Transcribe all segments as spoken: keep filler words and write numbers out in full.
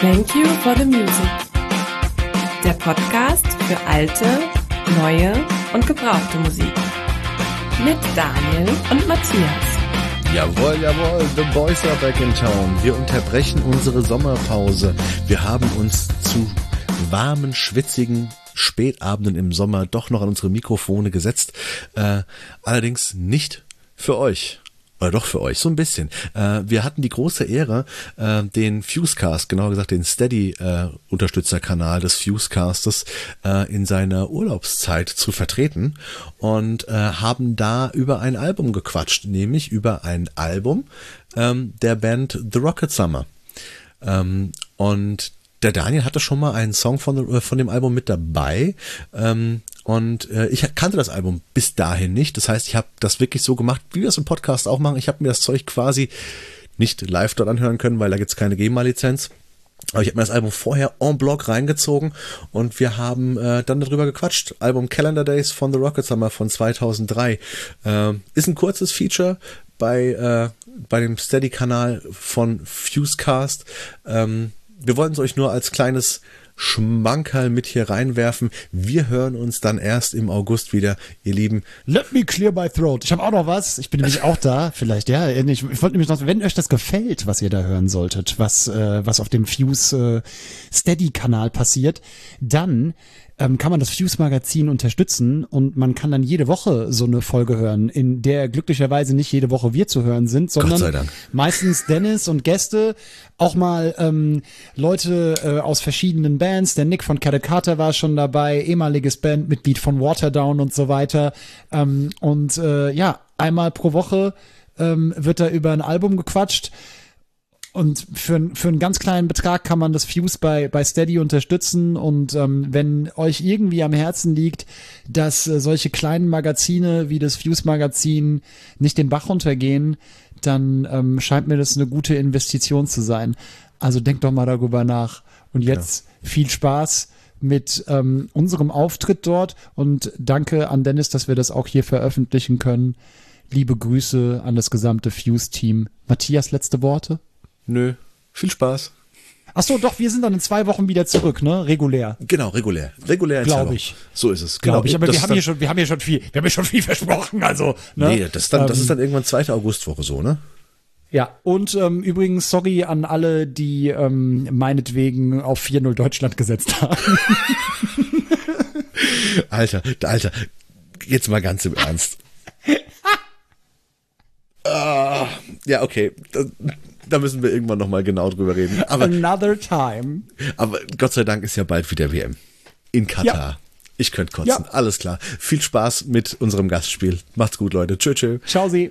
Thank you for the music. Der Podcast für alte, neue und gebrauchte Musik. Mit Daniel und Matthias. Jawohl, jawohl, the boys are back in town. Wir unterbrechen unsere Sommerpause. Wir haben uns zu warmen, schwitzigen Spätabenden im Sommer doch noch an unsere Mikrofone gesetzt. Äh, allerdings nicht für euch. Oder doch für euch, so ein bisschen. Äh, wir hatten die große Ehre, äh, den Fusecast, genauer gesagt den Steady-Unterstützerkanal äh, des Fusecastes äh, in seiner Urlaubszeit zu vertreten und äh, haben da über ein Album gequatscht, nämlich über ein Album ähm, der Band The Rocket Summer. Ähm, und der Daniel hatte schon mal einen Song von, von dem Album mit dabei. Ähm, Und äh, ich kannte das Album bis dahin nicht. Das heißt, ich habe das wirklich so gemacht, wie wir es im Podcast auch machen. Ich habe mir das Zeug quasi nicht live dort anhören können, weil da gibt's keine GEMA-Lizenz. Aber ich habe mir das Album vorher en bloc reingezogen und wir haben äh, dann darüber gequatscht. Album Calendar Days von The Rocket Summer von zweitausenddrei. Äh, ist ein kurzes Feature bei, äh, bei dem Steady-Kanal von Fusecast. Ähm, wir wollten es euch nur als kleines Schmankerl mit hier reinwerfen. Wir hören uns dann erst im August wieder, ihr Lieben. Let me clear my throat. Ich habe auch noch was. Ich bin nämlich auch da. Vielleicht, ja. Ich, ich wollte nämlich noch, wenn euch das gefällt, was ihr da hören solltet, was, äh, was auf dem Fuse äh, Steady-Kanal passiert, dann ähm, kann man das Fuse-Magazin unterstützen und man kann dann jede Woche so eine Folge hören, in der glücklicherweise nicht jede Woche wir zu hören sind, sondern meistens Dennis und Gäste, auch mal ähm, Leute äh, aus verschiedenen Bands. Der Nick von Catted Carter war schon dabei, ehemaliges Bandmitglied von Waterdown und so weiter. Ähm, und äh, ja, einmal pro Woche ähm, wird da über ein Album gequatscht. Und für, für einen ganz kleinen Betrag kann man das Fuse bei, bei Steady unterstützen. Und ähm, wenn euch irgendwie am Herzen liegt, dass äh, solche kleinen Magazine wie das Fuse-Magazin nicht den Bach runtergehen, dann ähm, scheint mir das eine gute Investition zu sein. Also denkt doch mal darüber nach. Und jetzt ja. Viel Spaß mit ähm, unserem Auftritt dort. Und danke an Dennis, dass wir das auch hier veröffentlichen können. Liebe Grüße an das gesamte Fuse-Team. Matthias, letzte Worte? Nö, viel Spaß. Ach so, doch, wir sind dann in zwei Wochen wieder zurück, ne? Regulär. Genau, regulär. Regulär in Glaube ich. So ist es. Glaube genau. ich, aber das wir haben hier schon, wir haben hier schon viel, wir haben hier schon viel versprochen, also, ne? Nee, das ist dann, ähm, das ist dann irgendwann zweite Augustwoche so, ne? Ja, und ähm, übrigens, sorry an alle, die ähm, meinetwegen auf vier null Deutschland gesetzt haben. Alter, Alter, jetzt mal ganz im Ernst. ah, ja, okay. Das, Da müssen wir irgendwann nochmal genau drüber reden. Aber, Another time. Aber Gott sei Dank ist ja bald wieder W M. In Katar. Ja. Ich könnte kotzen. Ja. Alles klar. Viel Spaß mit unserem Gastspiel. Macht's gut, Leute. Tschö, tschö. Ciao, Sie.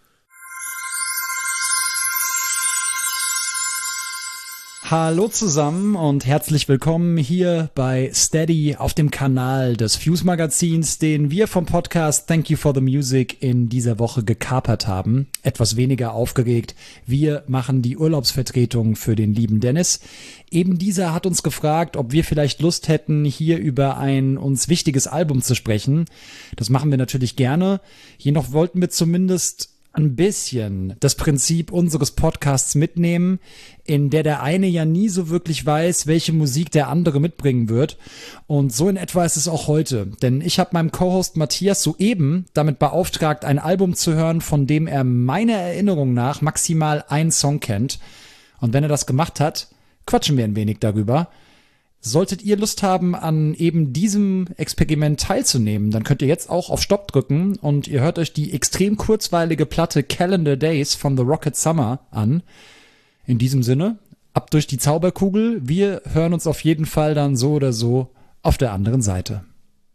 Hallo zusammen und herzlich willkommen hier bei Steady auf dem Kanal des Fuse-Magazins, den wir vom Podcast Thank You for the Music in dieser Woche gekapert haben. Etwas weniger aufgeregt. Wir machen die Urlaubsvertretung für den lieben Dennis. Eben dieser hat uns gefragt, ob wir vielleicht Lust hätten, hier über ein uns wichtiges Album zu sprechen. Das machen wir natürlich gerne. Jedoch wollten wir zumindest ein bisschen das Prinzip unseres Podcasts mitnehmen, in der der eine ja nie so wirklich weiß, welche Musik der andere mitbringen wird. Und so in etwa ist es auch heute. Denn ich habe meinem Co-Host Matthias soeben damit beauftragt, ein Album zu hören, von dem er meiner Erinnerung nach maximal einen Song kennt. Und wenn er das gemacht hat, quatschen wir ein wenig darüber. Solltet ihr Lust haben, an eben diesem Experiment teilzunehmen, dann könnt ihr jetzt auch auf Stopp drücken und ihr hört euch die extrem kurzweilige Platte Calendar Days von The Rocket Summer an. In diesem Sinne, ab durch die Zauberkugel. Wir hören uns auf jeden Fall dann so oder so auf der anderen Seite.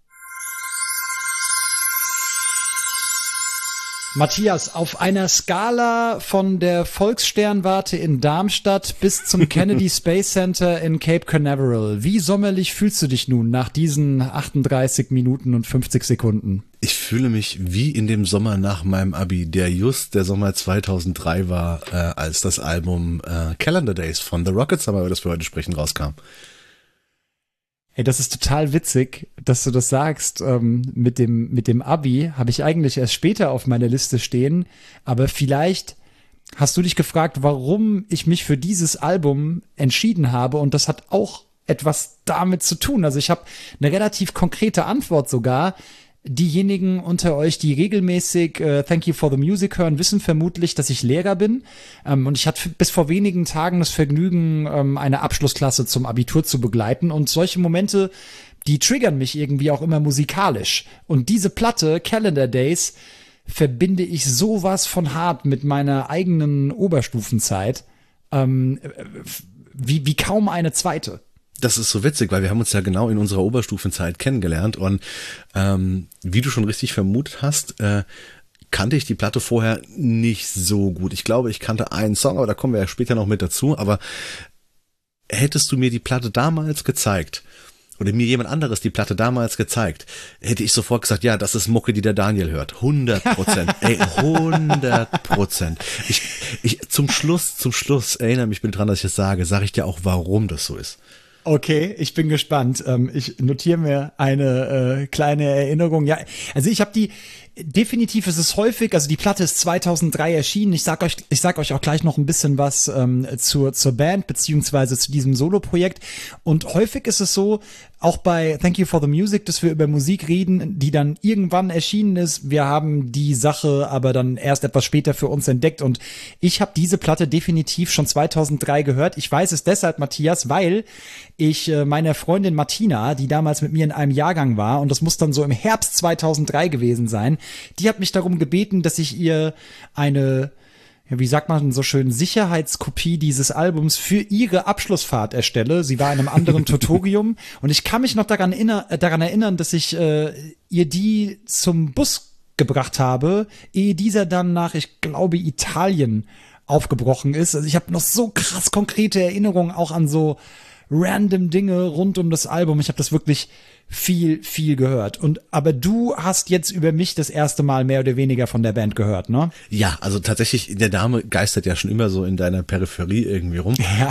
Matthias, auf einer Skala von der Volkssternwarte in Darmstadt bis zum Kennedy Space Center in Cape Canaveral, wie sommerlich fühlst du dich nun nach diesen achtunddreißig Minuten und fünfzig Sekunden? Ich fühle mich wie in dem Sommer nach meinem Abi, der just der Sommer zweitausenddrei war, äh, als das Album äh, Calendar Days von The Rocket Summer, über das wir heute sprechen, rauskam. Hey, das ist total witzig, dass du das sagst. Ähm, mit dem mit dem Abi habe ich eigentlich erst später auf meiner Liste stehen, aber vielleicht hast du dich gefragt, warum ich mich für dieses Album entschieden habe. Und das hat auch etwas damit zu tun. Also ich habe eine relativ konkrete Antwort sogar. Diejenigen unter euch, die regelmäßig äh, Thank You for the Music hören, wissen vermutlich, dass ich Lehrer bin. Ähm, und ich hatte bis vor wenigen Tagen das Vergnügen, ähm, eine Abschlussklasse zum Abitur zu begleiten. Und solche Momente, die triggern mich irgendwie auch immer musikalisch. Und diese Platte, Calendar Days, verbinde ich sowas von hart mit meiner eigenen Oberstufenzeit, ähm, wie, wie kaum eine zweite. Das ist so witzig, weil wir haben uns ja genau in unserer Oberstufenzeit kennengelernt und ähm, wie du schon richtig vermutet hast, äh, kannte ich die Platte vorher nicht so gut. Ich glaube, ich kannte einen Song, aber da kommen wir ja später noch mit dazu, aber hättest du mir die Platte damals gezeigt, oder mir jemand anderes die Platte damals gezeigt, hätte ich sofort gesagt, ja, das ist Mucke, die der Daniel hört. hundert Prozent. Ey, hundert Prozent. Ich, ich, zum Schluss, zum Schluss, erinnere mich bitte dran, dass ich das sage, sage ich dir auch, warum das so ist. Okay, ich bin gespannt. Ähm, ich notiere mir eine äh, kleine Erinnerung. Ja, also ich habe die, definitiv ist es häufig, also die Platte ist zweitausenddrei erschienen. Ich sag euch, ich sag euch auch gleich noch ein bisschen was ähm, zur, zur Band beziehungsweise zu diesem Solo-Projekt. Und häufig ist es so, auch bei Thank You for the Music, dass wir über Musik reden, die dann irgendwann erschienen ist. Wir haben die Sache aber dann erst etwas später für uns entdeckt. Und ich habe diese Platte definitiv schon zweitausenddrei gehört. Ich weiß es deshalb, Matthias, weil ich äh, meiner Freundin Martina, die damals mit mir in einem Jahrgang war, und das muss dann so im Herbst zweitausenddrei gewesen sein, die hat mich darum gebeten, dass ich ihr eine, ja, wie sagt man so schön, Sicherheitskopie dieses Albums für ihre Abschlussfahrt erstelle. Sie war in einem anderen Tutorium und ich kann mich noch daran, inner, äh, daran erinnern, dass ich äh, ihr die zum Bus gebracht habe, ehe dieser dann nach, ich glaube, Italien aufgebrochen ist. Also ich habe noch so krass konkrete Erinnerungen auch an so random Dinge rund um das Album. Ich habe das wirklich viel, viel gehört. Und aber du hast jetzt über mich das erste Mal mehr oder weniger von der Band gehört, ne? Ja, also tatsächlich, der Name geistert ja schon immer so in deiner Peripherie irgendwie rum. Ja.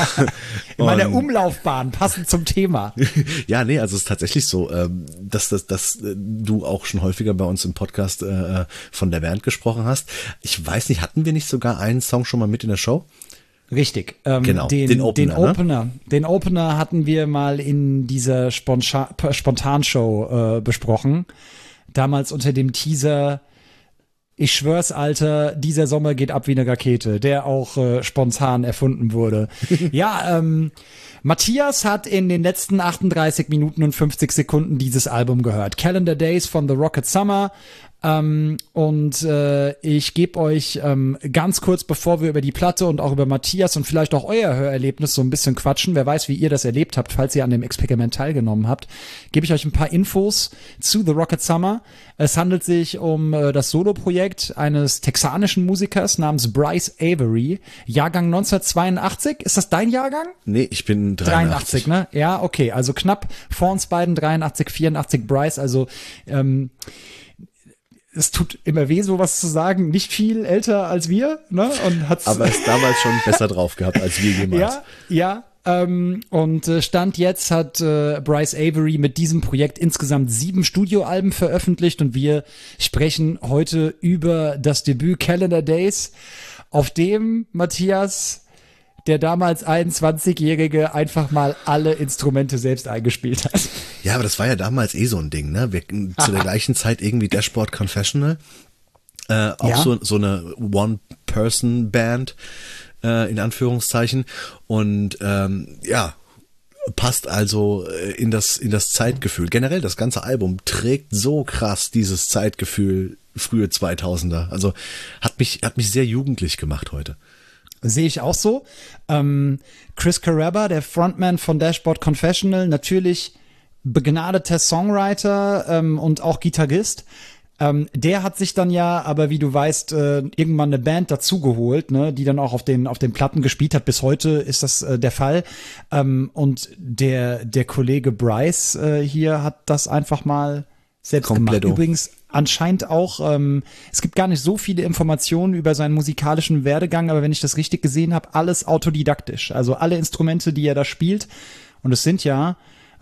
In meiner Umlaufbahn, passend zum Thema. Ja, nee, also es ist tatsächlich so, dass, dass, dass du auch schon häufiger bei uns im Podcast von der Band gesprochen hast. Ich weiß nicht, hatten wir nicht sogar einen Song schon mal mit in der Show? Richtig, ähm, genau, den, den Opener. Den Opener, ne? den Opener hatten wir mal in dieser Spontan- Spontanshow äh, besprochen. Damals unter dem Teaser, ich schwör's, Alter, dieser Sommer geht ab wie eine Rakete, der auch äh, spontan erfunden wurde. Ja, ähm, Matthias hat in den letzten achtunddreißig Minuten und fünfzig Sekunden dieses Album gehört. Calendar Days von The Rocket Summer. Ähm, und äh, ich gebe euch ähm, ganz kurz, bevor wir über die Platte und auch über Matthias und vielleicht auch euer Hörerlebnis so ein bisschen quatschen, wer weiß, wie ihr das erlebt habt, falls ihr an dem Experiment teilgenommen habt, gebe ich euch ein paar Infos zu The Rocket Summer. Es handelt sich um äh, das Soloprojekt eines texanischen Musikers namens Bryce Avery, Jahrgang neunzehnhundertzweiundachtzig. Ist das dein Jahrgang? Nee, ich bin dreiundachtzig. dreiundachtzig, ne? Ja, okay, also knapp vor uns beiden, dreiundachtzig, vierundachtzig Bryce, also ähm, es tut immer weh, sowas zu sagen, nicht viel älter als wir, ne? Und hat's aber ist damals schon besser drauf gehabt als wir jemals. Ja, ja. Ähm, und äh, Stand jetzt hat äh, Bryce Avery mit diesem Projekt insgesamt sieben Studioalben veröffentlicht und wir sprechen heute über das Debüt Calendar Days, auf dem Matthias, der damals einundzwanzigjährige, einfach mal alle Instrumente selbst eingespielt hat. Ja, aber das war ja damals eh so ein Ding, ne? Wir, zu der gleichen Zeit irgendwie Dashboard Confessional, äh, auch ja. so, so eine One-Person-Band, äh, in Anführungszeichen. Und ähm, ja, passt also in das, in das Zeitgefühl. Generell, das ganze Album trägt so krass dieses Zeitgefühl frühe zweitausender. Also hat mich, hat mich sehr jugendlich gemacht heute. Sehe ich auch so. Ähm, Chris Carrabba, der Frontman von Dashboard Confessional, natürlich begnadeter Songwriter ähm, und auch Gitarrist. Ähm, der hat sich dann ja, aber wie du weißt, äh, irgendwann eine Band dazugeholt, ne, die dann auch auf den auf den Platten gespielt hat. Bis heute ist das äh, der Fall. Ähm, und der der Kollege Bryce äh, hier hat das einfach mal selbst Kompletto. gemacht. Übrigens anscheinend auch, ähm, es gibt gar nicht so viele Informationen über seinen musikalischen Werdegang, aber wenn ich das richtig gesehen habe, alles autodidaktisch. Also alle Instrumente, die er da spielt, und es sind ja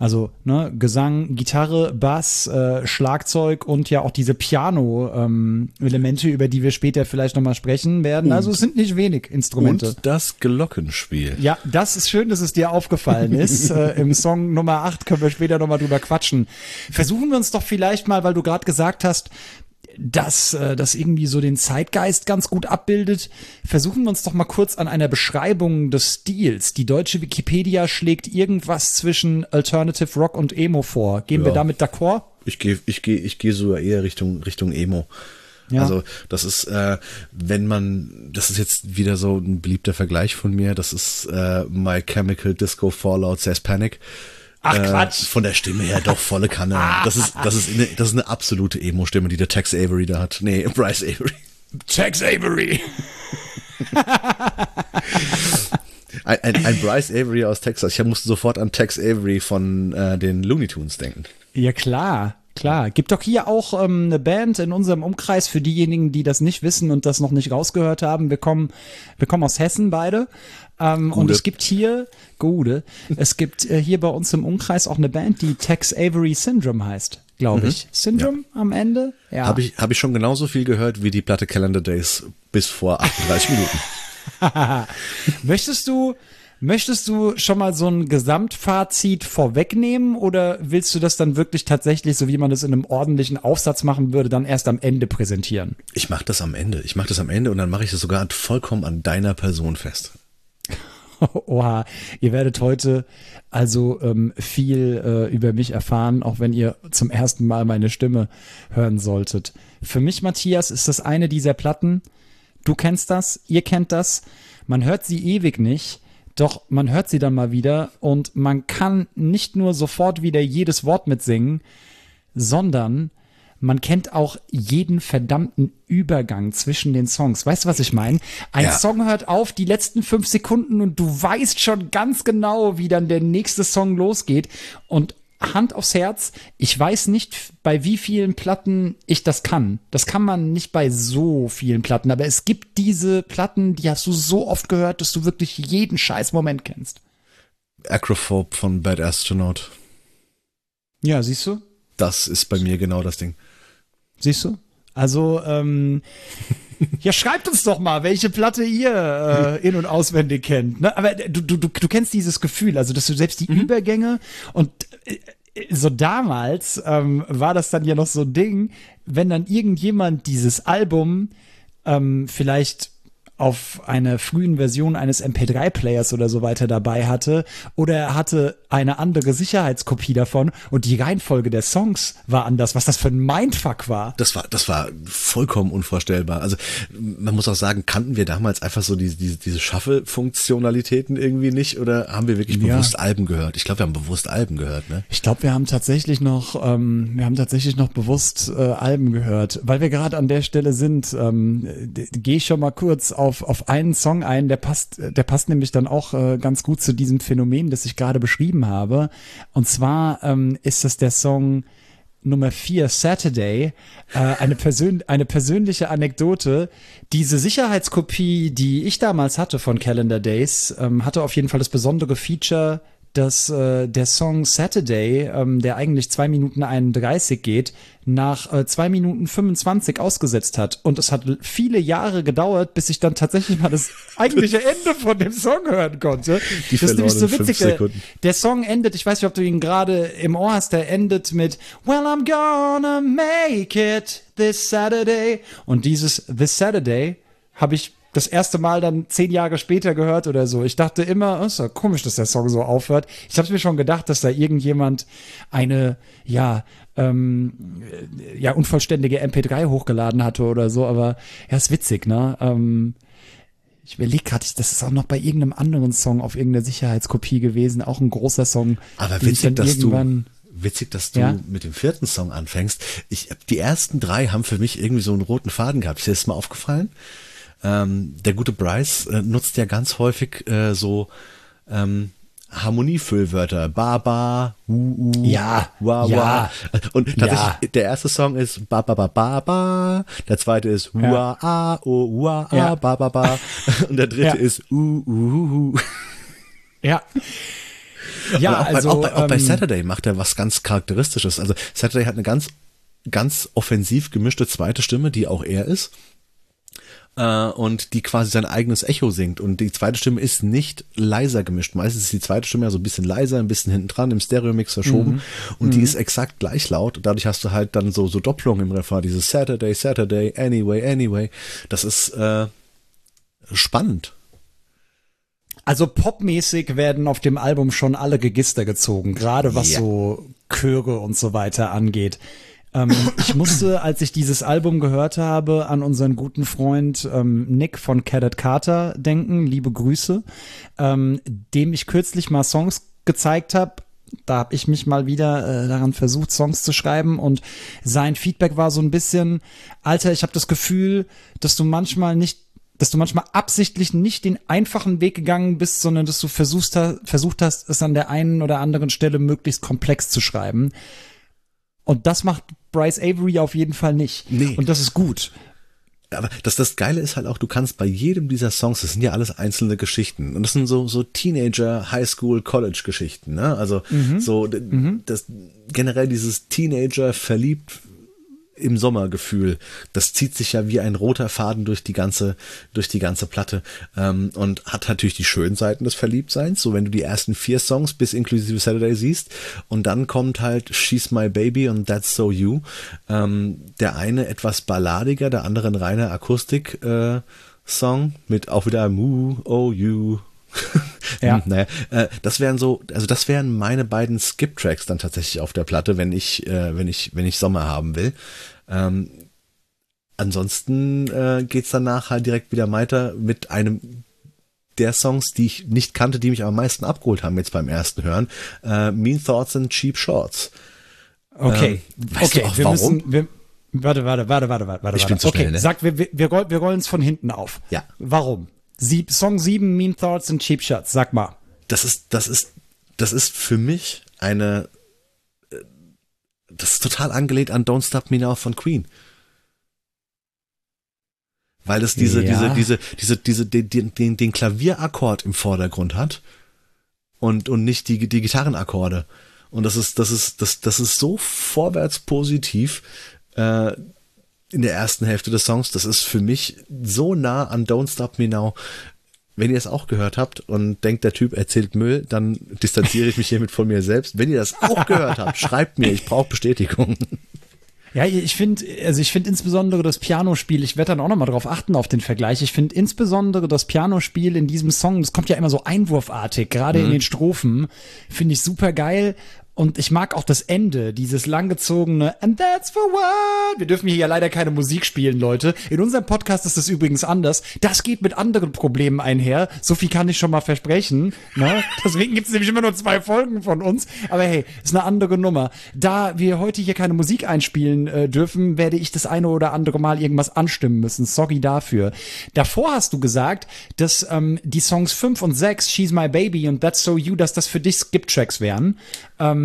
Also ne, Gesang, Gitarre, Bass, äh, Schlagzeug und ja auch diese Piano-Elemente, ähm, über die wir später vielleicht nochmal sprechen werden. Und, also es sind nicht wenig Instrumente. Und das Glockenspiel. Ja, das ist schön, dass es dir aufgefallen ist. äh, Im Song Nummer acht können wir später nochmal drüber quatschen. Versuchen wir uns doch vielleicht mal, weil du gerade gesagt hast, dass äh, das irgendwie so den Zeitgeist ganz gut abbildet. Versuchen wir uns doch mal kurz an einer Beschreibung des Stils. Die deutsche Wikipedia schlägt irgendwas zwischen Alternative Rock und Emo vor. Gehen ja. wir damit d'accord? Ich gehe ich geh, ich geh sogar eher Richtung, Richtung Emo. Ja. Also das ist, äh, wenn man, das ist jetzt wieder so ein beliebter Vergleich von mir, das ist äh, My Chemical Disco Fallout Says Panic. Ach Quatsch. Äh, von der Stimme her doch volle Kanne. Das ist, das ist eine, das ist eine absolute Emo-Stimme, die der Tex Avery da hat. Nee, Bryce Avery. Tex Avery. ein, ein, ein Bryce Avery aus Texas. Ich musste sofort an Tex Avery von äh, den Looney Tunes denken. Ja klar. Klar, gibt doch hier auch ähm, eine Band in unserem Umkreis für diejenigen, die das nicht wissen und das noch nicht rausgehört haben. Wir kommen, wir kommen aus Hessen beide. Ähm, und es gibt hier, Gute, es gibt äh, hier bei uns im Umkreis auch eine Band, die Tex Avery Syndrome heißt, glaube ich. Mhm. Syndrome ja. am Ende? Ja. Habe ich, hab ich schon genauso viel gehört wie die Platte Calendar Days bis vor achtunddreißig Minuten. Möchtest du... Möchtest du schon mal so ein Gesamtfazit vorwegnehmen oder willst du das dann wirklich tatsächlich, so wie man das in einem ordentlichen Aufsatz machen würde, dann erst am Ende präsentieren? Ich mache das am Ende. Ich mache das am Ende und dann mache ich das sogar vollkommen an deiner Person fest. Oha, ihr werdet heute also ähm, viel äh, über mich erfahren, auch wenn ihr zum ersten Mal meine Stimme hören solltet. Für mich, Matthias, ist das eine dieser Platten. Du kennst das, ihr kennt das. Man hört sie ewig nicht. Doch man hört sie dann mal wieder und man kann nicht nur sofort wieder jedes Wort mitsingen, sondern man kennt auch jeden verdammten Übergang zwischen den Songs. Weißt du, was ich meine? Ein ja. Song hört auf, die letzten fünf Sekunden und du weißt schon ganz genau, wie dann der nächste Song losgeht. Und Hand aufs Herz, ich weiß nicht, bei wie vielen Platten ich das kann. Das kann man nicht bei so vielen Platten, aber es gibt diese Platten, die hast du so oft gehört, dass du wirklich jeden scheiß Moment kennst. Acrophobe von Bad Astronaut. Ja, siehst du? Das ist bei mir genau das Ding. Siehst du? Also, ähm, ja, schreibt uns doch mal, welche Platte ihr äh, in- und auswendig kennt. Ne? Aber du, du, du, du kennst dieses Gefühl, also dass du selbst die mhm. Übergänge und äh, so damals ähm, war das dann ja noch so ein Ding, wenn dann irgendjemand dieses Album ähm, vielleicht auf einer frühen Version eines M P drei Players oder so weiter dabei hatte oder er hatte eine andere Sicherheitskopie davon und die Reihenfolge der Songs war anders, was das für ein Mindfuck war. Das war, das war vollkommen unvorstellbar. Also man muss auch sagen, kannten wir damals einfach so diese, diese, diese Shuffle-Funktionalitäten irgendwie nicht oder haben wir wirklich ja. bewusst Alben gehört? Ich glaube, wir haben bewusst Alben gehört, ne? Ich glaube, wir haben tatsächlich noch, ähm, wir haben tatsächlich noch bewusst äh, Alben gehört, weil wir gerade an der Stelle sind. Ähm, Gehe ich schon mal kurz auf auf einen Song ein, der passt, der passt nämlich dann auch äh, ganz gut zu diesem Phänomen, das ich gerade beschrieben habe. Und zwar ähm, ist das der Song Nummer vier, Saturday, äh, eine, persön eine persönliche Anekdote. Diese Sicherheitskopie, die ich damals hatte von Calendar Days, ähm, hatte auf jeden Fall das besondere Feature, dass äh, der Song Saturday, ähm, der eigentlich zwei Minuten einunddreißig geht, nach äh, zwei Minuten fünfundzwanzig ausgesetzt hat. Und es hat viele Jahre gedauert, bis ich dann tatsächlich mal das eigentliche Ende von dem Song hören konnte. Die das ist nämlich so witzig. Der, Sekunden. der Song endet, ich weiß nicht, ob du ihn gerade im Ohr hast, der endet mit Well, I'm gonna make it this Saturday. Und dieses This Saturday habe ich das erste Mal dann zehn Jahre später gehört oder so. Ich dachte immer, oh, ist ja komisch, dass der Song so aufhört. Ich habe mir schon gedacht, dass da irgendjemand eine, ja, ähm, ja, unvollständige M P drei hochgeladen hatte oder so, aber ja, ist witzig, ne? Ähm, ich überlege gerade, das ist auch noch bei irgendeinem anderen Song auf irgendeiner Sicherheitskopie gewesen, auch ein großer Song. Aber witzig, dass du Witzig, dass du ja? mit dem vierten Song anfängst. Ich, die ersten drei haben für mich irgendwie so einen roten Faden gehabt. Ist dir das mal aufgefallen? Ähm, der gute Bryce äh, nutzt ja ganz häufig äh, so ähm, Harmoniefüllwörter. Ba, ba, u, u, ja, wa, ja, wa. Und tatsächlich, ja. der erste Song ist ba, ba, ba, ba, ba. Der zweite ist ua, a, o, ua, a, ja. ba, ba, ba. Und der dritte ja. ist u, u, u. Ja. Ja, auch, also bei, auch, bei, auch bei ähm, Saturday macht er was ganz Charakteristisches. Also Saturday hat eine ganz, ganz offensiv gemischte zweite Stimme, die auch er ist. Äh, und die quasi sein eigenes Echo singt. Und die zweite Stimme ist nicht leiser gemischt. Meistens ist die zweite Stimme ja so ein bisschen leiser, ein bisschen hinten dran, im Stereo-Mix verschoben. Mhm. Und mhm. die ist exakt gleich laut. Und dadurch hast du halt dann so, so Doppelungen im Refrain. Dieses Saturday, Saturday, anyway, anyway. Das ist äh, spannend. Also popmäßig werden auf dem Album schon alle Register gezogen, gerade was ja. so Chöre und so weiter angeht. Ähm, ich musste, als ich dieses Album gehört habe, an unseren guten Freund ähm, Nick von Cadet Carter denken. Liebe Grüße. Ähm, dem ich kürzlich mal Songs gezeigt habe. Da habe ich mich mal wieder äh, daran versucht, Songs zu schreiben. Und sein Feedback war so ein bisschen, Alter, ich habe das Gefühl, dass du manchmal nicht dass du manchmal absichtlich nicht den einfachen Weg gegangen bist, sondern dass du versuchst, versucht hast, es an der einen oder anderen Stelle möglichst komplex zu schreiben. Und das macht Bryce Avery auf jeden Fall nicht. Nee. Und das ist gut. Aber das, das Geile ist halt auch, du kannst bei jedem dieser Songs, das sind ja alles einzelne Geschichten. Und das sind so, so Teenager, Highschool, College-Geschichten, ne? Also, mhm. so, mhm. das, generell dieses Teenager verliebt im Sommergefühl, das zieht sich ja wie ein roter Faden durch die ganze, durch die ganze Platte, ähm, und hat natürlich die schönen Seiten des Verliebtseins, so wenn du die ersten vier Songs bis inklusive Saturday siehst, und dann kommt halt She's My Baby und That's So You, ähm, der eine etwas balladiger, der andere ein reiner Akustik äh, Song mit auch wieder Moo, Oh You. Ja. naja, äh, das wären so, also das wären meine beiden Skip-Tracks dann tatsächlich auf der Platte, wenn ich, äh, wenn ich, wenn ich Sommer haben will. Ähm, ansonsten äh, geht's danach halt direkt wieder weiter mit einem der Songs, die ich nicht kannte, die mich am meisten abgeholt haben jetzt beim ersten Hören. Äh, Mean Thoughts and Cheap Shorts. Okay, ähm, weißt okay, du auch wir warum? müssen, wir, warte, warte, warte, warte, warte. Ich bin zu schnell, okay, ne? sag, wir, wir, wir, wir rollen es von hinten auf. Ja. Warum? Sieb, Song sieben, Mean Thoughts and Cheap Shots, sag mal. Das ist, das ist, das ist für mich eine, das ist total angelehnt an Don't Stop Me Now von Queen. Weil es diese, ja. diese, diese, diese, diese, den, den, den Klavierakkord im Vordergrund hat und, und nicht die, die Gitarrenakkorde. Und das ist, das ist, das, das ist so vorwärts positiv, äh, in der ersten Hälfte des Songs. Das ist für mich so nah an Don't Stop Me Now. Wenn ihr es auch gehört habt und denkt, der Typ erzählt Müll, dann distanziere ich mich hiermit von mir selbst. Wenn ihr das auch gehört habt, schreibt mir, ich brauche Bestätigung. Ja, ich finde, also ich finde insbesondere das Pianospiel, ich werde dann auch nochmal drauf achten auf den Vergleich, ich finde insbesondere das Pianospiel in diesem Song, das kommt ja immer so einwurfartig, gerade mhm. in den Strophen, finde ich super geil. Und ich mag auch das Ende, dieses langgezogene And that's for what? Wir dürfen hier ja leider keine Musik spielen, Leute. In unserem Podcast ist das übrigens anders. Das geht mit anderen Problemen einher. So viel kann ich schon mal versprechen. Ne? Deswegen gibt es nämlich immer nur zwei Folgen von uns. Aber hey, ist eine andere Nummer. Da wir heute hier keine Musik einspielen äh, dürfen, werde ich das eine oder andere Mal irgendwas anstimmen müssen. Sorry dafür. Davor hast du gesagt, dass ähm, die Songs fünf und sechs, She's My Baby und That's So You, dass das für dich Skip-Tracks wären. Ähm,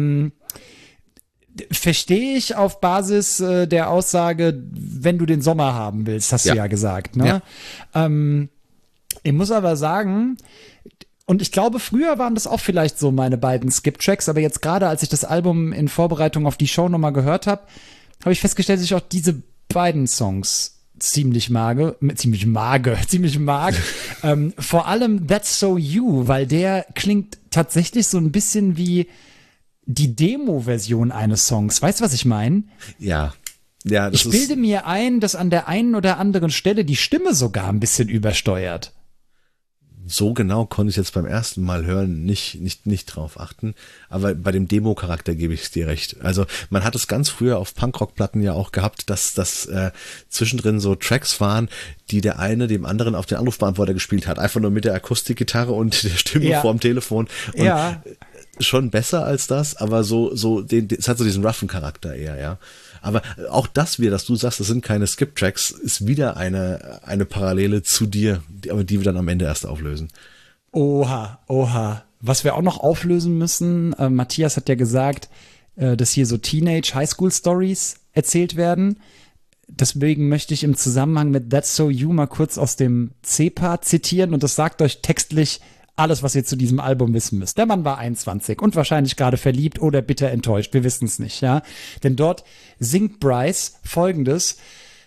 Verstehe ich auf Basis äh, der Aussage, wenn du den Sommer haben willst, hast ja. du ja gesagt. Ne? Ja. Ähm, ich muss aber sagen, und ich glaube, früher waren das auch vielleicht so meine beiden Skip-Tracks, aber jetzt gerade, als ich das Album in Vorbereitung auf die Show nochmal gehört habe, habe ich festgestellt, dass ich auch diese beiden Songs ziemlich mag, ziemlich mag, ziemlich mag. ähm, vor allem That's So You, weil der klingt tatsächlich so ein bisschen wie die Demo-Version eines Songs. Weißt du, was ich meine? Ja. ja das ich bilde ist mir ein, dass an der einen oder anderen Stelle die Stimme sogar ein bisschen übersteuert. So genau konnte ich jetzt beim ersten Mal hören nicht nicht nicht drauf achten, aber bei dem Demo-Charakter gebe ich dir recht. Also man hat es ganz früher auf Punkrock-Platten ja auch gehabt, dass das äh, zwischendrin so Tracks waren, die der eine dem anderen auf den Anrufbeantworter gespielt hat, einfach nur mit der Akustikgitarre und der Stimme ja. vorm Telefon. Und ja. schon besser als das, aber so so den, es hat so diesen roughen Charakter eher, ja. Aber auch das wir, dass du sagst, das sind keine Skip-Tracks, ist wieder eine eine Parallele zu dir, die, aber die wir dann am Ende erst auflösen. Oha, oha. Was wir auch noch auflösen müssen, äh, Matthias hat ja gesagt, äh, dass hier so Teenage-Highschool-Stories erzählt werden. Deswegen möchte ich im Zusammenhang mit That's So You mal kurz aus dem C-Part zitieren und das sagt euch textlich alles, was ihr zu diesem Album wissen müsst. Der Mann war einundzwanzig und wahrscheinlich gerade verliebt oder bitter enttäuscht. Wir wissen es nicht, ja. Denn dort singt Bryce Folgendes: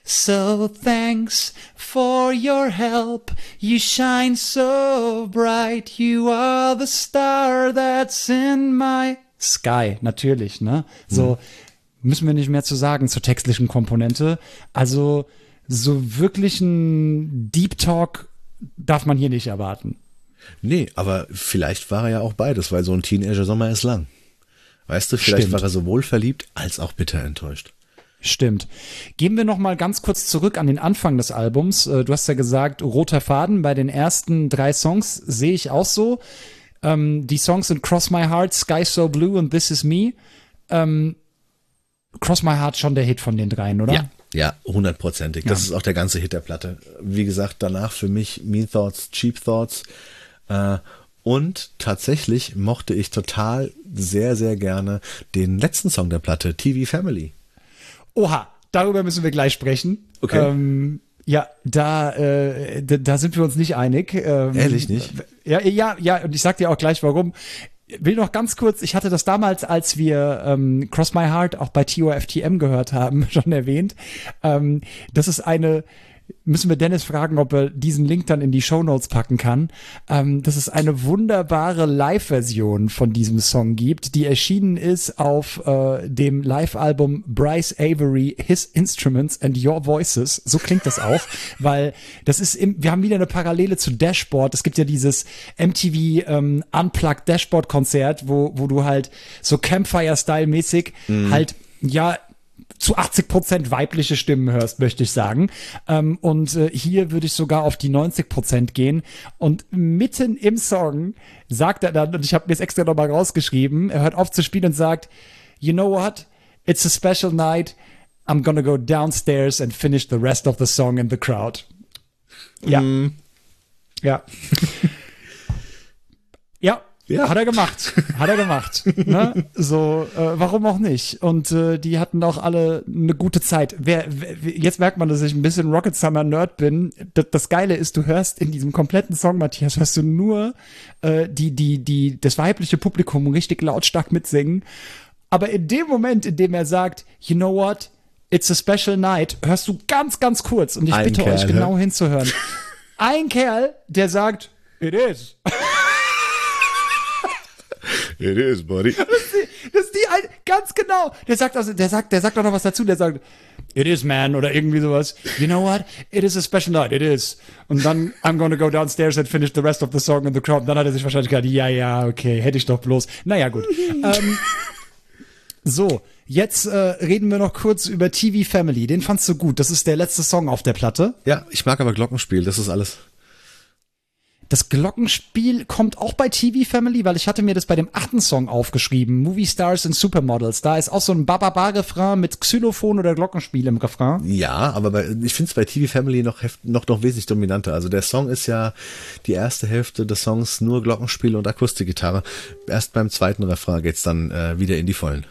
So thanks for your help, you shine so bright, you are the star that's in my sky. Natürlich, ne? So, mhm. müssen wir nicht mehr zu sagen zur textlichen Komponente. Also, so wirklich ein Deep Talk darf man hier nicht erwarten. Nee, aber vielleicht war er ja auch beides, weil so ein Teenager-Sommer ist lang. Weißt du, vielleicht Stimmt. war er sowohl verliebt als auch bitter enttäuscht. Stimmt. Gehen wir noch mal ganz kurz zurück an den Anfang des Albums. Du hast ja gesagt, roter Faden bei den ersten drei Songs sehe ich auch so. Ähm, die Songs sind Cross My Heart, Sky So Blue und This Is Me. Ähm, Cross My Heart schon der Hit von den dreien, oder? Ja. Ja, hundertprozentig. Das ja. ist auch der ganze Hit der Platte. Wie gesagt, danach für mich Mean Thoughts, Cheap Thoughts. Äh, und tatsächlich mochte ich total sehr, sehr gerne den letzten Song der Platte, T V Family. Oha, darüber müssen wir gleich sprechen. Okay. Ähm, ja, da, äh, da, da sind wir uns nicht einig. Ähm, Ehrlich nicht? Ja, ja, ja, und ich sag dir auch gleich, warum. Will noch ganz kurz, ich hatte das damals, als wir ähm, Cross My Heart auch bei T O F T M gehört haben, schon erwähnt. Ähm, das ist eine, müssen wir Dennis fragen, ob er diesen Link dann in die Shownotes packen kann. Ähm, dass es eine wunderbare Live-Version von diesem Song gibt, die erschienen ist auf äh, dem Live-Album Bryce Avery, His Instruments and Your Voices. So klingt das auch, weil das ist, im, wir haben wieder eine Parallele zu Dashboard. Es gibt ja dieses M T V ähm, Unplugged Dashboard-Konzert, wo, wo du halt so Campfire-Style-mäßig mhm. halt, ja, zu achtzig Prozent weibliche Stimmen hörst, möchte ich sagen. Ähm, und äh, hier würde ich sogar auf die neunzig Prozent gehen. Und mitten im Song sagt er dann, und ich habe mir es extra nochmal rausgeschrieben, er hört auf zu spielen und sagt, you know what? It's a special night. I'm gonna go downstairs and finish the rest of the song in the crowd. Ja. Mm. Ja. Ja. Ja. Hat er gemacht. Hat er gemacht. Ne? So, äh, warum auch nicht? Und äh, die hatten auch alle eine gute Zeit. Wer, wer, jetzt merkt man, dass ich ein bisschen Rocket Summer Nerd bin. Das, das Geile ist, du hörst in diesem kompletten Song, Matthias, hörst du nur äh, die, die, die, das weibliche Publikum richtig lautstark mitsingen. Aber in dem Moment, in dem er sagt, you know what? It's a special night, hörst du ganz, ganz kurz. Und ich Ein bitte Kerl, euch genau hinzuhören. Ein Kerl, der sagt, it is. It is, buddy. Das ist die, das ist die ein, ganz genau. Der sagt also, der sagt, der sagt auch noch was dazu. Der sagt, it is, man, oder irgendwie sowas. You know what? It is a special night. It is. Und dann, I'm gonna go downstairs and finish the rest of the song in the crowd. Und dann hat er sich wahrscheinlich gedacht, ja, ja, okay, hätte ich doch bloß. Naja, gut. ähm, so, jetzt äh, reden wir noch kurz über T V Family. Den fandst du gut. Das ist der letzte Song auf der Platte. Ja, ich mag aber Glockenspiel. Das ist alles. Das Glockenspiel kommt auch bei T V Family, weil ich hatte mir das bei dem achten Song aufgeschrieben, Movie Stars and Supermodels. Da ist auch so ein Ba-Ba-Ba-Refrain mit Xylophon oder Glockenspiel im Refrain. Ja, aber bei, ich finde es bei T V Family noch, heft, noch, noch wesentlich dominanter. Also der Song ist ja die erste Hälfte des Songs nur Glockenspiel und Akustikgitarre. Erst beim zweiten Refrain geht's dann äh, wieder in die Vollen.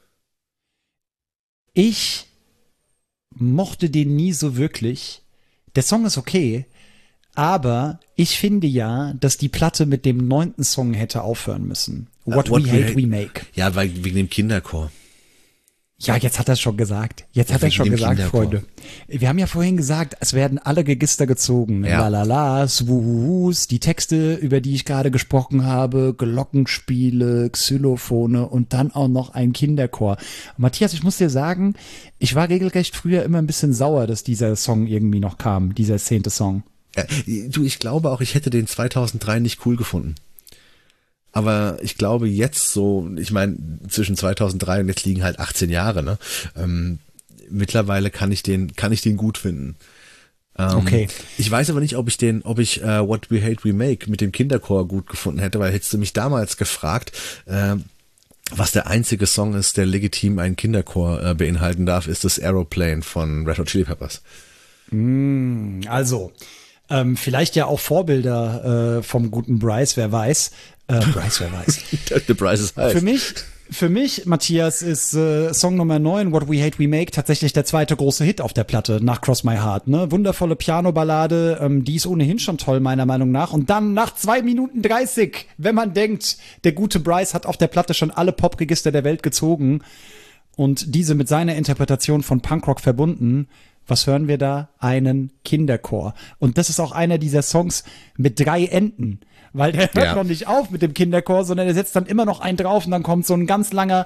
Ich mochte den nie so wirklich. Der Song ist okay. Aber ich finde ja, dass die Platte mit dem neunten Song hätte aufhören müssen. What, uh, what We Hate, hate We Make. Ja, weil wegen dem Kinderchor. Ja, jetzt hat er es schon gesagt. Jetzt ja, hat er schon gesagt, Kinderchor. Freunde. Wir haben ja vorhin gesagt, es werden alle Register gezogen. Ja. Lalalas, Wuhuhus, die Texte, über die ich gerade gesprochen habe, Glockenspiele, Xylophone und dann auch noch ein Kinderchor. Matthias, ich muss dir sagen, ich war regelrecht früher immer ein bisschen sauer, dass dieser Song irgendwie noch kam, dieser zehnte Song. Ja, du, ich glaube auch, ich hätte den zweitausenddrei nicht cool gefunden. Aber ich glaube jetzt so, ich meine, zwischen zweitausenddrei und jetzt liegen halt achtzehn Jahre, ne? Ähm, mittlerweile kann ich den, kann ich den gut finden. Ähm, okay. Ich weiß aber nicht, ob ich den, ob ich äh, What We Hate We Make mit dem Kinderchor gut gefunden hätte, weil hättest du mich damals gefragt, äh, was der einzige Song ist, der legitim einen Kinderchor äh, beinhalten darf, ist das Aeroplane von Red Hot Chili Peppers. Mm, also, ähm, vielleicht ja auch Vorbilder äh, vom guten Bryce, wer weiß. Äh, Bryce, wer weiß. Der Bryce ist heiß. Für mich, Für mich, Matthias, ist äh, Song Nummer neun, What We Hate We Make, tatsächlich der zweite große Hit auf der Platte nach Cross My Heart. Ne? Wundervolle Piano-Ballade, ähm, die ist ohnehin schon toll, meiner Meinung nach. Und dann nach zwei Minuten dreißig, wenn man denkt, der gute Bryce hat auf der Platte schon alle Popregister der Welt gezogen und diese mit seiner Interpretation von Punkrock verbunden, was hören wir da? Einen Kinderchor. Und das ist auch einer dieser Songs mit drei Enden. Weil der hört ja. noch nicht auf mit dem Kinderchor, sondern er setzt dann immer noch einen drauf und dann kommt so ein ganz langer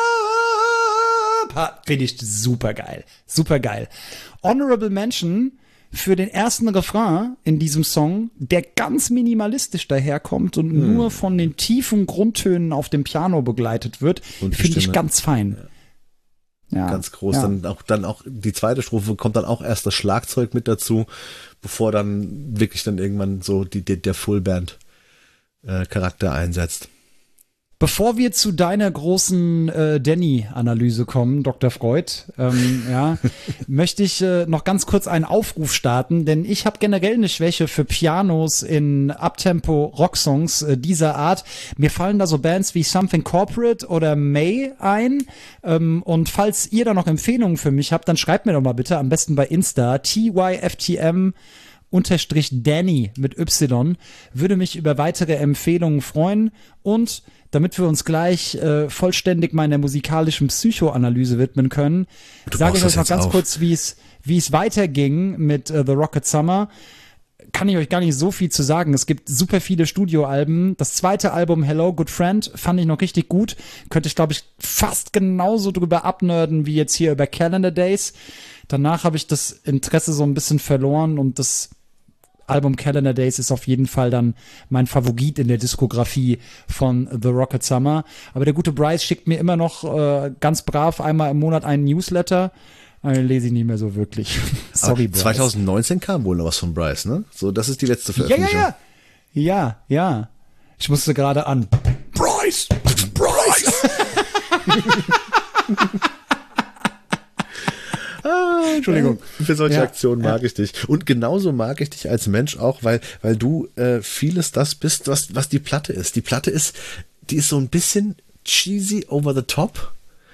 finde ich super geil. Super geil. Honorable Mention für den ersten Refrain in diesem Song, der ganz minimalistisch daherkommt und hm. nur von den tiefen Grundtönen auf dem Piano begleitet wird, finde ich ganz fein. Ja. Ja. Ganz groß. Ja. Dann auch, dann auch die zweite Strophe kommt dann auch erst das Schlagzeug mit dazu, bevor dann wirklich dann irgendwann so die, die der Fullband Charakter einsetzt. Bevor wir zu deiner großen äh, Danny-Analyse kommen, Doktor Freud, ähm, ja, möchte ich äh, noch ganz kurz einen Aufruf starten, denn ich habe generell eine Schwäche für Pianos in Uptempo-Rocksongs äh, dieser Art. Mir fallen da so Bands wie Something Corporate oder May ein. Ähm, und falls ihr da noch Empfehlungen für mich habt, dann schreibt mir doch mal bitte, am besten bei Insta, T Y F T M unterstrich Danny mit Y, würde mich über weitere Empfehlungen freuen. Und damit wir uns gleich äh, vollständig meiner musikalischen Psychoanalyse widmen können, sage ich euch noch ganz auf. kurz, wie es wie es weiterging mit uh, The Rocket Summer. Kann ich euch gar nicht so viel zu sagen. Es gibt super viele Studioalben. Das zweite Album Hello Good Friend fand ich noch richtig gut. Könnte ich, glaube ich, fast genauso drüber abnörden wie jetzt hier über Calendar Days. Danach habe ich das Interesse so ein bisschen verloren und das Album Calendar Days ist auf jeden Fall dann mein Favorit in der Diskografie von The Rocket Summer. Aber der gute Bryce schickt mir immer noch äh, ganz brav einmal im Monat einen Newsletter. Den lese ich nicht mehr so wirklich. Sorry, Bryce. zwanzig neunzehn kam wohl noch was von Bryce, ne? So, das ist die letzte Veröffentlichung. Ja, ja, ja. Ja, ja. Ich musste gerade an. Bryce! Bryce! Ah, Entschuldigung. Für solche ja, Aktionen mag ja. ich dich. Und genauso mag ich dich als Mensch auch, weil, weil du äh, vieles das bist, was, was die Platte ist. Die Platte ist, die ist so ein bisschen cheesy over the top,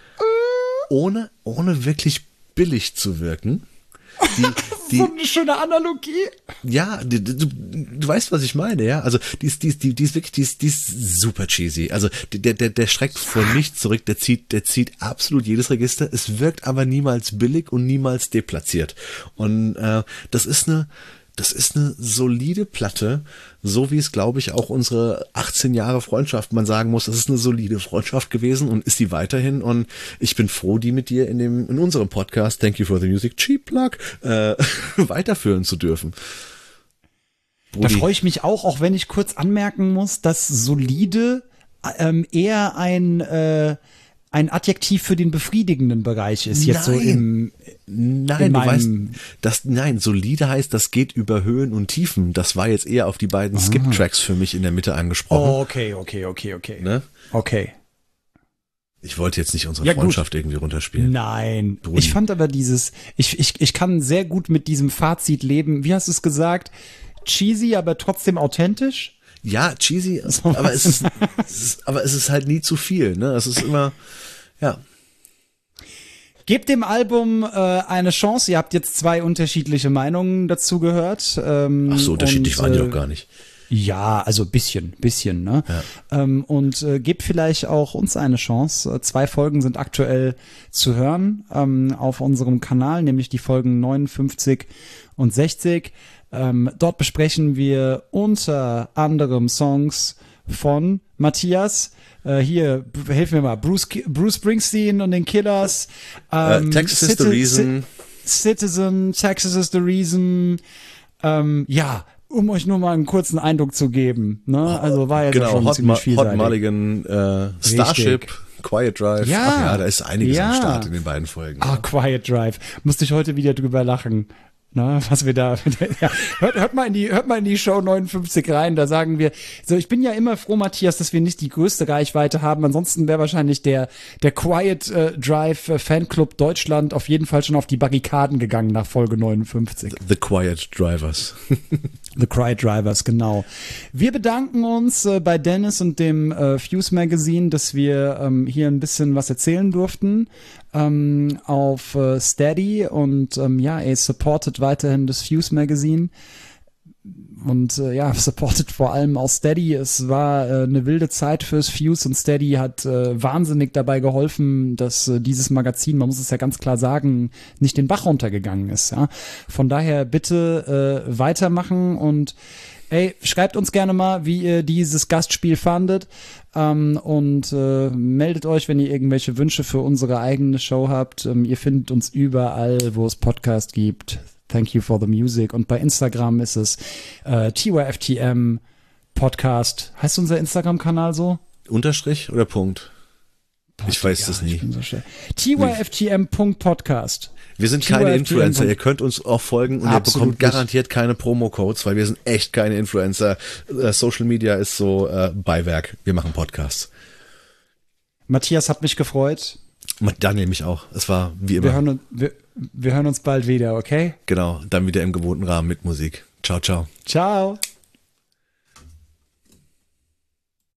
ohne, ohne wirklich billig zu wirken. Die, die, so eine schöne Analogie. Ja, die, du, du weißt, was ich meine, ja. Also die ist, die ist, die, die ist wirklich, die ist, die ist super cheesy. Also der, der, der streckt vor nichts zurück. Der zieht, der zieht absolut jedes Register. Es wirkt aber niemals billig und niemals deplatziert. Und äh, das ist eine, das ist eine solide Platte, so wie es, glaube ich, auch unsere achtzehn Jahre Freundschaft, man sagen muss, das ist eine solide Freundschaft gewesen und ist die weiterhin. Und ich bin froh, die mit dir in dem in unserem Podcast Thank You for the Music Cheap Plug äh, weiterführen zu dürfen. Brudi. Da freue ich mich auch, auch wenn ich kurz anmerken muss, dass solide ähm, eher ein äh, ein Adjektiv für den befriedigenden Bereich ist. Jetzt nein. so im Nein, in du weißt, das, nein, solide heißt, das geht über Höhen und Tiefen. Das war jetzt eher auf die beiden ah. Skip-Tracks für mich in der Mitte angesprochen. Oh, okay, okay, okay, okay. Ne? Okay. Ich wollte jetzt nicht unsere ja, Freundschaft gut. irgendwie runterspielen. Nein. Brudi. Ich fand aber dieses, ich, ich, ich kann sehr gut mit diesem Fazit leben. Wie hast du es gesagt? Cheesy, aber trotzdem authentisch? Ja, cheesy, aber es ist, es ist, aber es ist halt nie zu viel, ne? Es ist immer, ja. Gebt dem Album äh, eine Chance. Ihr habt jetzt zwei unterschiedliche Meinungen dazu gehört. Ähm, Ach so, unterschiedlich und, waren die äh, doch gar nicht. Ja, also bisschen, bisschen, ne? Ja. Ähm, und äh, gebt vielleicht auch uns eine Chance. Äh, zwei Folgen sind aktuell zu hören ähm, auf unserem Kanal, nämlich die Folgen neunundfünfzig und sechzig. Ähm, dort besprechen wir unter anderem Songs von Matthias. Äh, hier, hilf mir mal, Bruce, Bruce Springsteen und den Killers. Ähm, uh, Texas is the Reason. Citizen, Texas is the Reason. Ähm, ja, um euch nur mal einen kurzen Eindruck zu geben. Ne? Also war jetzt genau, schon Hot, ziemlich Ma- vielseitig. Hot Mulligan, äh, Starship, Quiet Drive. Ja, Ach ja, da ist einiges ja. am Start in den beiden Folgen. Ah, Quiet Drive. Musste ich heute wieder drüber lachen. Na, was wir da, ja, hört, hört mal in die, hört mal in die Show neunundfünfzig rein, da sagen wir, so, ich bin ja immer froh, Matthias, dass wir nicht die größte Reichweite haben, ansonsten wäre wahrscheinlich der, der Quiet äh, Drive äh, Fanclub Deutschland auf jeden Fall schon auf die Barrikaden gegangen nach Folge neunundfünfzig. The Quiet Drivers. The Cry Drivers, genau. Wir bedanken uns äh, bei Dennis und dem äh, Fuse Magazine, dass wir ähm, hier ein bisschen was erzählen durften ähm, auf äh, Steady und ähm, ja, ey, supportet weiterhin das Fuse Magazine. Und äh, ja, supported vor allem auch Steady. Es war äh, eine wilde Zeit fürs Fuse und Steady hat äh, wahnsinnig dabei geholfen, dass äh, dieses Magazin, man muss es ja ganz klar sagen, nicht den Bach runtergegangen ist. Ja? Von daher bitte äh, weitermachen und ey, schreibt uns gerne mal, wie ihr dieses Gastspiel fandet ähm, und äh, meldet euch, wenn ihr irgendwelche Wünsche für unsere eigene Show habt. Ähm, ihr findet uns überall, wo es Podcast gibt. Thank you for the music. Und bei Instagram ist es äh, T Y F T M Podcast. Heißt unser Instagram-Kanal so? Unterstrich oder Punkt? Boah, ich weiß das nie. So T Y F T M Podcast. Wir sind keine Influencer. Ihr könnt uns auch folgen und ihr bekommt garantiert keine Promo-Codes, weil wir sind echt keine Influencer. Uh, Social Media ist so uh, Beiwerk. Wir machen Podcasts. Matthias, hat mich gefreut. Daniel mich auch. Es war wie immer. Wir hören, wir, wir hören uns bald wieder, okay? Genau, dann wieder im gewohnten Rahmen mit Musik. Ciao, ciao. Ciao.